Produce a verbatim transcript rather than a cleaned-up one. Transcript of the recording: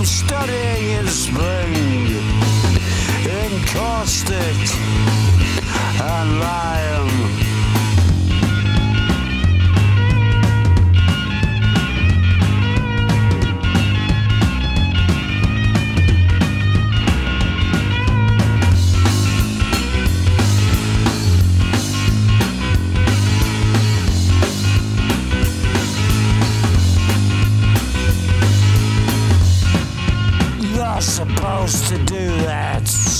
studying in spring, in caustic and lime. You're supposed to do that.